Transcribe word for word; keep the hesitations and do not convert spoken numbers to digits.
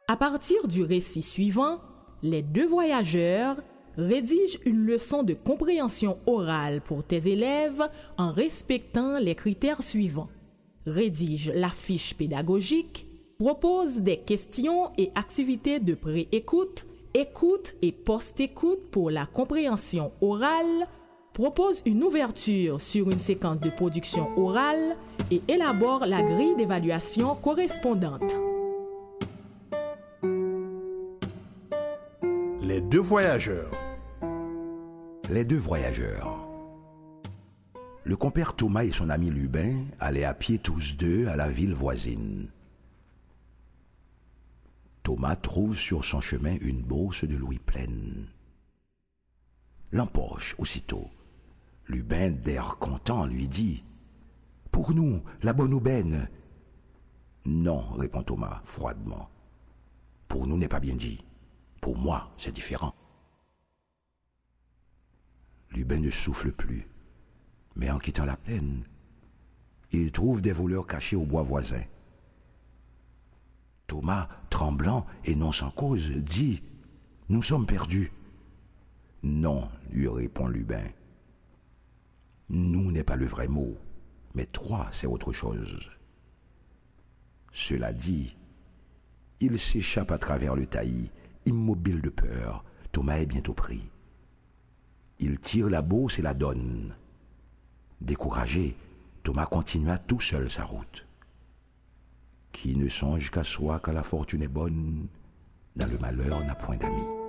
À partir du récit suivant, les deux voyageurs rédigent une leçon de compréhension orale pour tes élèves en respectant les critères suivants. Rédige la fiche pédagogique, propose des questions et activités de pré-écoute, écoute et post-écoute pour la compréhension orale, propose une ouverture sur une séquence de production orale et élabore la grille d'évaluation correspondante. Les deux voyageurs. Les deux voyageurs. Le compère Thomas et son ami Lubin allaient à pied tous deux à la ville voisine. Thomas trouve sur son chemin une bourse de louis pleine. L'empoche aussitôt. Lubin, d'air content, lui dit « Pour nous, la bonne aubaine !»« Non, répond Thomas froidement. Pour nous n'est pas bien dit. Pour moi, c'est différent. » Lubin ne souffle plus, mais en quittant la plaine, il trouve des voleurs cachés au bois voisin. Thomas, tremblant et non sans cause, dit « Nous sommes perdus. » « Non, lui répond Lubin. « Nous n'est pas le vrai mot, mais toi, c'est autre chose. » Cela dit, il s'échappe à travers le taillis, immobile de peur. Thomas est bientôt pris. Il tire la bourse et la donne. Découragé, Thomas continua tout seul sa route. Qui ne songe qu'à soi quand la fortune est bonne, dans le malheur n'a point d'amis.